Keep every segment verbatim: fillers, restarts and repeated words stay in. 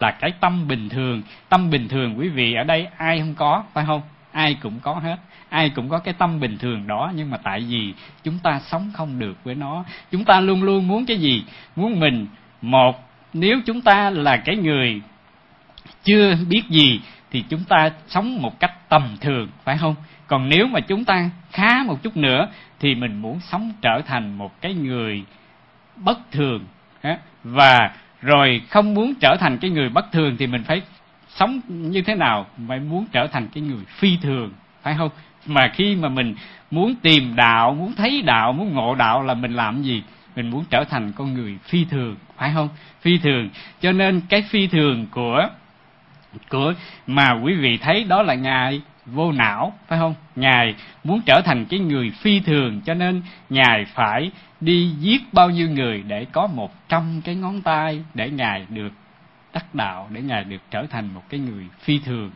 là cái tâm bình thường. Tâm bình thường quý vị ở đây ai không có, phải không? Ai cũng có hết, ai cũng có cái tâm bình thường đó, nhưng mà tại vì chúng ta sống không được với nó. Chúng ta luôn luôn muốn cái gì? Muốn mình, một, nếu chúng ta là cái người chưa biết gì thì chúng ta sống một cách tầm thường, phải không? Còn nếu mà chúng ta khá một chút nữa thì mình muốn sống trở thành một cái người bất thường. Và rồi không muốn trở thành cái người bất thường thì mình phải sống như thế nào? Phải muốn trở thành cái người phi thường, phải không? Mà khi mà mình muốn tìm đạo, muốn thấy đạo, muốn ngộ đạo là mình làm gì? Mình muốn trở thành con người phi thường, phải không? Phi thường. Cho nên cái phi thường của của mà quý vị thấy đó là Ngài vô não, phải không? Ngài muốn trở thành cái người phi thường, cho nên Ngài phải đi giết bao nhiêu người để có một trăm cái ngón tay để Ngài được đắc đạo, để Ngài được trở thành một cái người phi thường.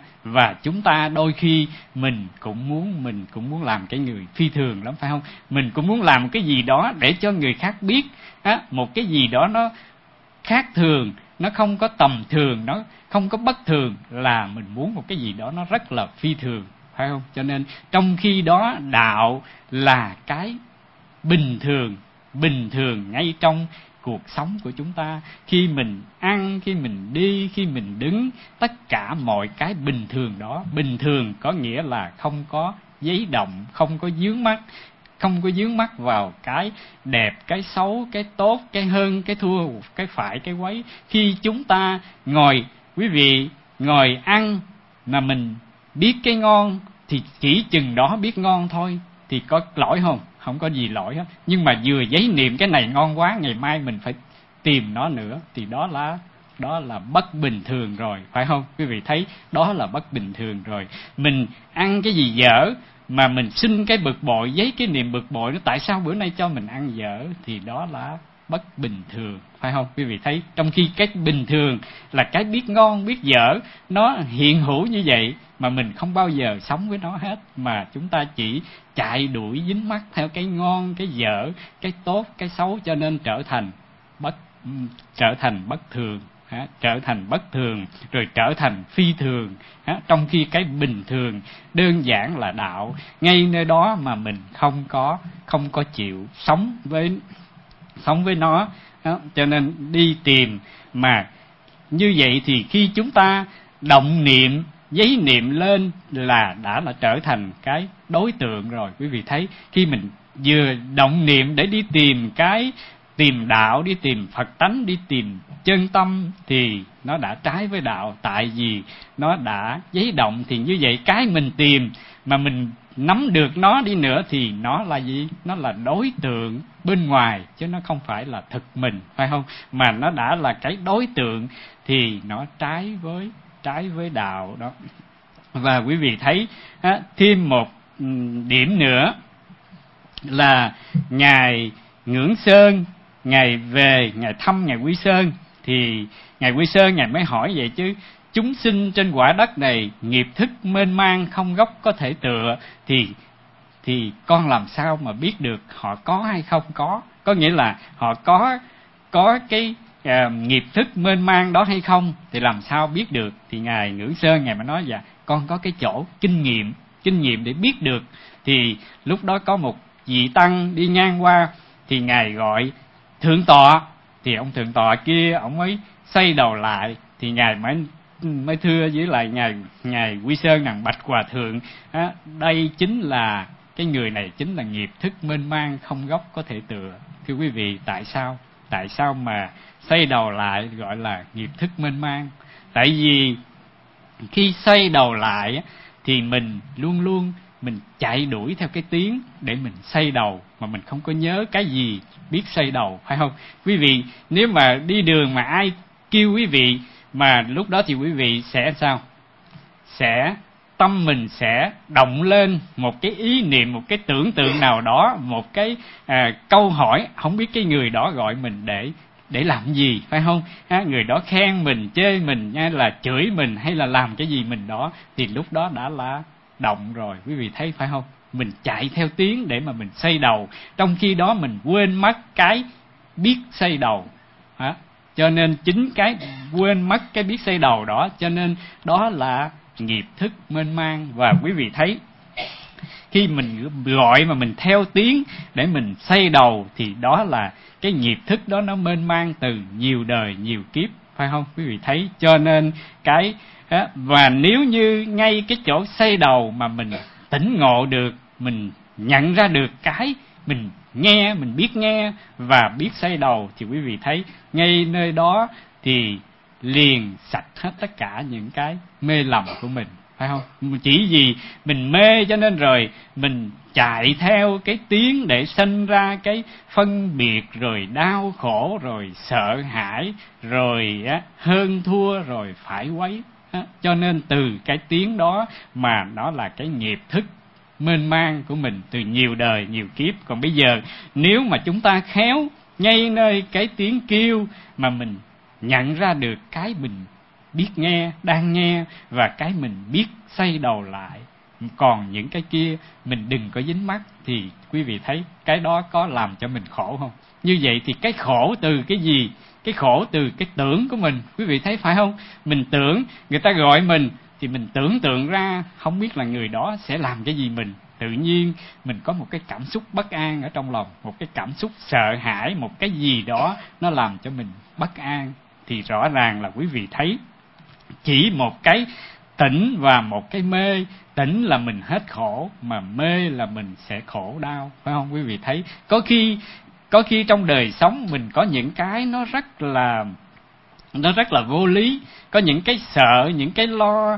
Và chúng ta đôi khi mình cũng muốn mình cũng muốn làm cái người phi thường lắm, phải không? Mình cũng muốn làm cái gì đó để cho người khác biết một cái gì đó nó khác thường, nó không có tầm thường, nó không có bất thường, là mình muốn một cái gì đó nó rất là phi thường, phải không? Cho nên trong khi đó đạo là cái bình thường, bình thường ngay trong cuộc sống của chúng ta. Khi mình ăn, khi mình đi, khi mình đứng, tất cả mọi cái bình thường đó. Bình thường có nghĩa là không có giấy động, không có dướng mắt, không có dướng mắt vào cái đẹp, cái xấu, cái tốt, cái hơn, cái thua, cái phải, cái quấy. Khi chúng ta ngồi, quý vị ngồi ăn mà mình biết cái ngon thì chỉ chừng đó biết ngon thôi, thì có lỗi không? Không có gì lỗi hết. Nhưng mà vừa giấy niệm cái này ngon quá, ngày mai mình phải tìm nó nữa, thì đó là đó là bất bình thường rồi, phải không? Quý vị thấy đó là bất bình thường rồi. Mình ăn cái gì dở mà mình xin cái bực bội, giấy cái niệm bực bội, nó tại sao bữa nay cho mình ăn dở, thì đó là bất bình thường, phải không? Quý vị thấy trong khi cái bình thường là cái biết ngon biết dở, nó hiện hữu như vậy mà mình không bao giờ sống với nó hết, mà chúng ta chỉ chạy đuổi dính mắc theo cái ngon, cái dở, cái tốt, cái xấu, cho nên trở thành bất trở thành bất thường, ha, trở thành bất thường, rồi trở thành phi thường, ha, trong khi cái bình thường đơn giản là đạo ngay nơi đó mà mình không có không có chịu sống với sống với nó, đó. Cho nên đi tìm mà như vậy thì khi chúng ta động niệm, giấy niệm lên là đã là trở thành cái đối tượng rồi. Quý vị thấy khi mình vừa động niệm để đi tìm cái tìm đạo, đi tìm Phật tánh, đi tìm chân tâm thì nó đã trái với đạo, tại vì nó đã giấy động. Thì như vậy cái mình tìm mà mình nắm được nó đi nữa thì nó là gì? Nó là đối tượng bên ngoài chứ nó không phải là thực mình, phải không? Mà nó đã là cái đối tượng thì nó trái với trái với đạo đó. Và quý vị thấy á, thêm một điểm nữa là Ngài Ngưỡng Sơn, Ngài về, Ngài thăm Ngài Quy Sơn, thì Ngài Quy Sơn Ngài mới hỏi vậy chứ: chúng sinh trên quả đất này nghiệp thức mênh mang không gốc có thể tựa, thì thì con làm sao mà biết được họ có hay không có? Có nghĩa là họ có có cái uh, nghiệp thức mênh mang đó hay không, thì làm sao biết được? Thì Ngài Ngưỡng Sơn Ngài mới nói: dạ, con có cái chỗ kinh nghiệm, kinh nghiệm để biết được. Thì lúc đó có một vị tăng đi ngang qua, thì Ngài gọi thượng tọa, thì ông thượng tọa kia ông mới xoay đầu lại, thì Ngài mới mới thưa với lại ngài ngài Quy Sơn rằng: bạch hòa thượng, á, đây chính là cái người này chính là nghiệp thức mênh mang không gốc có thể tựa. Thưa quý vị, tại sao tại sao mà xoay đầu lại gọi là nghiệp thức mênh mang? Tại vì khi xoay đầu lại thì mình luôn luôn mình chạy đuổi theo cái tiếng để mình xoay đầu, mà mình không có nhớ cái gì biết xoay đầu, phải không? Quý vị nếu mà đi đường mà ai kêu quý vị, mà lúc đó thì quý vị sẽ sao? Sẽ tâm mình sẽ động lên một cái ý niệm, một cái tưởng tượng nào đó, một cái à, câu hỏi, không biết cái người đó gọi mình để để làm gì, phải không? Ha, người đó khen mình, chê mình, hay là chửi mình, hay là làm cái gì mình đó, thì lúc đó đã là động rồi. Quý vị thấy phải không? Mình chạy theo tiếng để mà mình xoay đầu, trong khi đó mình quên mất cái biết xoay đầu. Ha? Cho nên chính cái quên mất cái biết xây đầu đó, cho nên đó là nghiệp thức mênh mang. Và quý vị thấy khi mình gọi mà mình theo tiếng để mình xây đầu thì đó là cái nghiệp thức đó nó mênh mang từ nhiều đời nhiều kiếp, phải không quý vị thấy? Cho nên cái và nếu như ngay cái chỗ xây đầu mà mình tỉnh ngộ được, mình nhận ra được cái mình nghe, mình biết nghe và biết xây đầu, thì quý vị thấy ngay nơi đó thì liền sạch hết tất cả những cái mê lầm của mình, phải không? Chỉ vì mình mê cho nên rồi mình chạy theo cái tiếng để sinh ra cái phân biệt, rồi đau khổ, rồi sợ hãi, rồi á, hơn thua, rồi phải quấy. Cho nên từ cái tiếng đó mà nó là cái nghiệp thức mênh mang của mình từ nhiều đời nhiều kiếp. Còn bây giờ nếu mà chúng ta khéo ngay nơi cái tiếng kêu mà mình nhận ra được cái mình biết nghe, đang nghe, và cái mình biết xoay đầu lại, còn những cái kia mình đừng có dính mắc, thì quý vị thấy cái đó có làm cho mình khổ không? Như vậy thì cái khổ từ cái gì? Cái khổ từ cái tưởng của mình, quý vị thấy phải không? Mình tưởng người ta gọi mình thì mình tưởng tượng ra không biết là người đó sẽ làm cái gì mình. Tự nhiên mình có một cái cảm xúc bất an ở trong lòng, một cái cảm xúc sợ hãi, một cái gì đó nó làm cho mình bất an. Thì rõ ràng là quý vị thấy chỉ một cái tỉnh và một cái mê. Tỉnh là mình hết khổ, mà mê là mình sẽ khổ đau, phải không quý vị thấy? Có khi có khi trong đời sống mình có những cái nó rất là nó rất là vô lý, có những cái sợ, những cái lo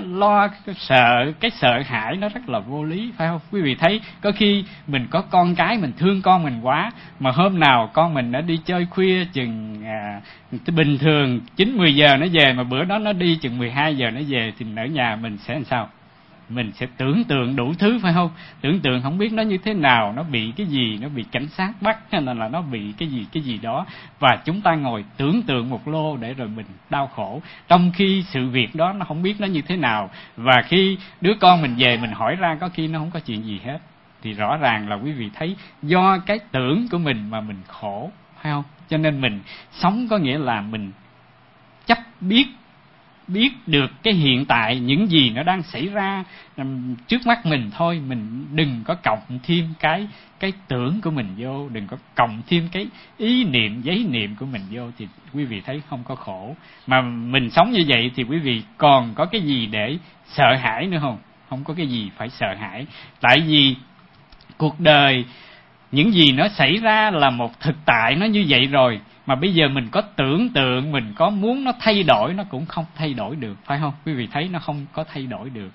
lo sợ, cái sợ hãi nó rất là vô lý, phải không quý vị thấy? Có khi mình có con cái, mình thương con mình quá, mà hôm nào con mình đã đi chơi khuya chừng à, bình thường chín mười giờ nó về, mà bữa đó nó đi chừng mười hai giờ nó về, thì ở nhà mình sẽ làm sao? Mình sẽ tưởng tượng đủ thứ, phải không? Tưởng tượng không biết nó như thế nào, nó bị cái gì, nó bị cảnh sát bắt, hay là, là nó bị cái gì cái gì đó, và chúng ta ngồi tưởng tượng một lô để rồi mình đau khổ, trong khi sự việc đó nó không biết nó như thế nào. Và khi đứa con mình về mình hỏi ra, có khi nó không có chuyện gì hết. Thì rõ ràng là quý vị thấy do cái tưởng của mình mà mình khổ, phải không? Cho nên mình sống có nghĩa là mình chấp biết biết được cái hiện tại, những gì nó đang xảy ra trước mắt mình thôi. Mình đừng có cộng thêm cái cái tưởng của mình vô, đừng có cộng thêm cái ý niệm, giấy niệm của mình vô, thì quý vị thấy không có khổ. Mà mình sống như vậy thì quý vị còn có cái gì để sợ hãi nữa không? Không có cái gì phải sợ hãi. Tại vì cuộc đời, những gì nó xảy ra là một thực tại nó như vậy rồi, mà bây giờ mình có tưởng tượng, mình có muốn nó thay đổi, nó cũng không thay đổi được, phải không quý vị thấy? Nó không có thay đổi được,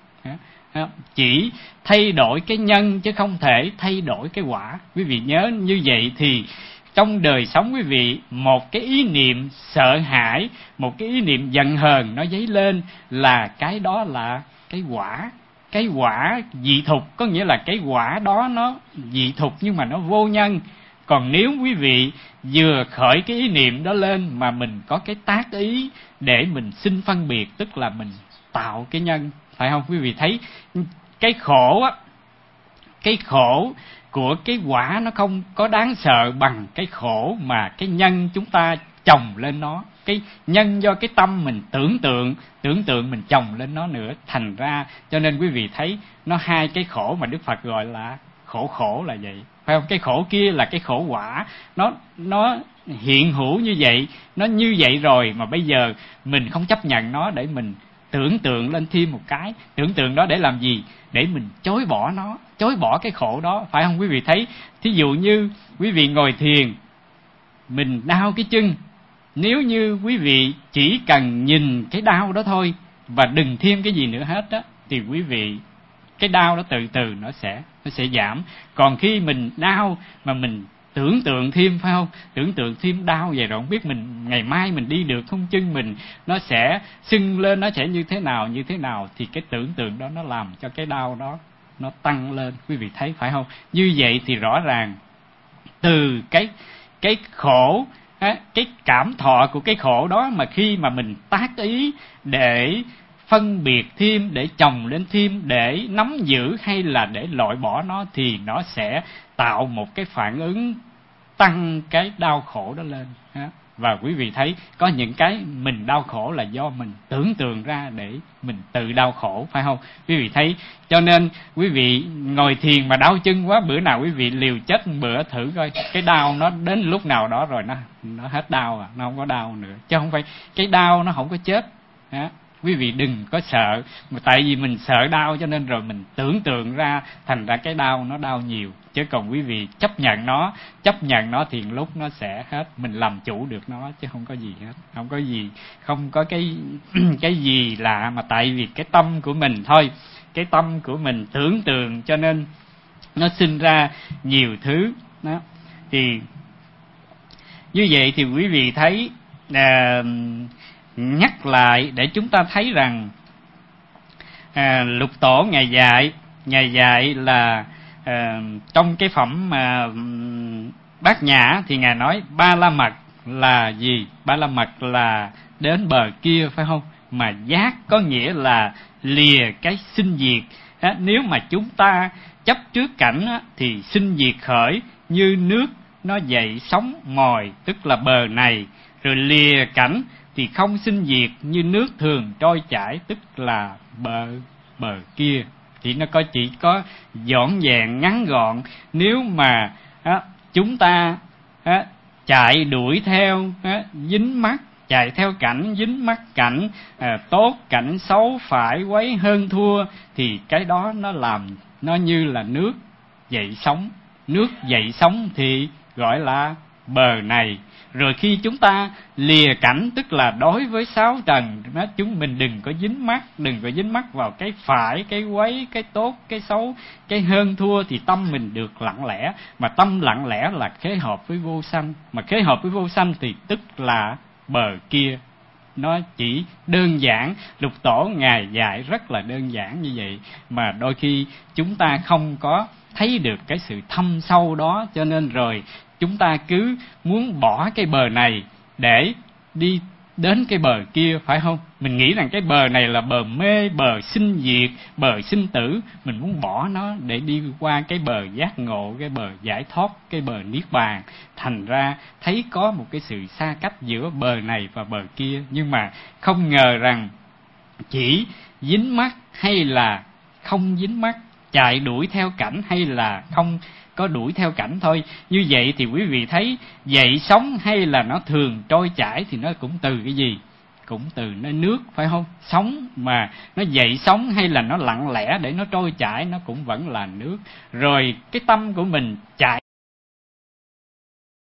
chỉ thay đổi cái nhân chứ không thể thay đổi cái quả. Quý vị nhớ như vậy thì trong đời sống quý vị, một cái ý niệm sợ hãi, một cái ý niệm giận hờn nó dấy lên là cái đó là cái quả. Cái quả dị thục, có nghĩa là cái quả đó nó dị thục nhưng mà nó vô nhân. Còn nếu quý vị vừa khởi cái ý niệm đó lên mà mình có cái tác ý để mình sinh phân biệt, tức là mình tạo cái nhân, phải không quý vị thấy? Cái khổ á, cái khổ của cái quả nó không có đáng sợ bằng cái khổ mà cái nhân chúng ta chồng lên nó. Cái nhân do cái tâm mình tưởng tượng, tưởng tượng mình chồng lên nó nữa, thành ra cho nên quý vị thấy nó hai cái khổ mà Đức Phật gọi là khổ khổ là vậy, phải không? Cái khổ kia là cái khổ quả, nó nó hiện hữu như vậy, nó như vậy rồi, mà bây giờ mình không chấp nhận nó để mình tưởng tượng lên thêm một cái. Tưởng tượng đó để làm gì? Để mình chối bỏ nó, chối bỏ cái khổ đó, phải không quý vị thấy? Thí dụ như quý vị ngồi thiền, mình đau cái chân, nếu như quý vị chỉ cần nhìn cái đau đó thôi và đừng thêm cái gì nữa hết á, thì quý vị cái đau đó từ từ nó sẽ nó sẽ giảm. Còn khi mình đau mà mình tưởng tượng thêm, phải không? Tưởng tượng thêm đau vậy rồi không biết mình ngày mai mình đi được không, chân mình nó sẽ sưng lên, nó sẽ như thế nào như thế nào, thì cái tưởng tượng đó nó làm cho cái đau đó nó tăng lên, quý vị thấy phải không? Như vậy thì rõ ràng từ cái cái khổ, cái cảm thọ của cái khổ đó mà khi mà mình tác ý để phân biệt thêm, để chồng lên thêm, để nắm giữ hay là để loại bỏ nó, thì nó sẽ tạo một cái phản ứng tăng cái đau khổ đó lên. Và quý vị thấy có những cái mình đau khổ là do mình tưởng tượng ra để mình tự đau khổ, phải không? Quý vị thấy, cho nên quý vị ngồi thiền mà đau chân quá, bữa nào quý vị liều chết một bữa thử coi, cái đau nó đến lúc nào đó rồi nó nó hết đau à, nó không có đau nữa. Chứ không phải cái đau nó không có chết. Đó. Quý vị đừng có sợ, mà tại vì mình sợ đau cho nên rồi mình tưởng tượng ra, thành ra cái đau nó đau nhiều. Chứ còn quý vị chấp nhận nó, chấp nhận nó thì lúc nó sẽ hết, mình làm chủ được nó chứ không có gì hết, không có gì, không có cái cái gì lạ, mà tại vì cái tâm của mình thôi, cái tâm của mình tưởng tượng cho nên nó sinh ra nhiều thứ đó. Thì như vậy thì quý vị thấy, à, nhắc lại để chúng ta thấy rằng à, Lục Tổ ngài dạy, ngài dạy là à, trong cái phẩm mà Bát Nhã thì ngài nói ba la mật là gì? Ba la mật là đến bờ kia, phải không? Mà giác có nghĩa là lìa cái sinh diệt. À, nếu mà chúng ta chấp trước cảnh á, thì sinh diệt khởi như nước nó dậy sóng mòi, tức là bờ này, rồi lìa cảnh thì không sinh diệt như nước thường trôi chảy, tức là bờ bờ kia. Thì nó có chỉ có dọn dẹn ngắn gọn. Nếu mà á, chúng ta á, chạy đuổi theo á, dính mắc, chạy theo cảnh, dính mắc cảnh, à, tốt cảnh xấu, phải quấy hơn thua, thì cái đó nó làm nó như là nước dậy sóng. Nước dậy sóng thì gọi là bờ này. Rồi khi chúng ta lìa cảnh, tức là đối với sáu trần, nó chúng mình đừng có dính mắc, đừng có dính mắc vào cái phải, cái quấy, cái tốt, cái xấu, cái hơn thua, thì tâm mình được lặng lẽ. Mà tâm lặng lẽ là khế hợp với vô sanh, mà khế hợp với vô sanh thì tức là bờ kia. Nó chỉ đơn giản, Lục Tổ ngài dạy rất là đơn giản như vậy, mà đôi khi chúng ta không có thấy được cái sự thâm sâu đó, cho nên rồi chúng ta cứ muốn bỏ cái bờ này để đi đến cái bờ kia, phải không? Mình nghĩ rằng cái bờ này là bờ mê, bờ sinh diệt, bờ sinh tử, mình muốn bỏ nó để đi qua cái bờ giác ngộ, cái bờ giải thoát, cái bờ niết bàn. Thành ra thấy có một cái sự xa cách giữa bờ này và bờ kia, nhưng mà không ngờ rằng chỉ dính mắc hay là không dính mắc, chạy đuổi theo cảnh hay là không có đuổi theo cảnh thôi. Như vậy thì quý vị thấy dậy sóng hay là nó thường trôi chảy thì nó cũng từ cái gì? Cũng từ nơi nước, phải không? Sóng mà nó dậy sóng hay là nó lặng lẽ để nó trôi chảy, nó cũng vẫn là nước. Rồi cái tâm của mình chạy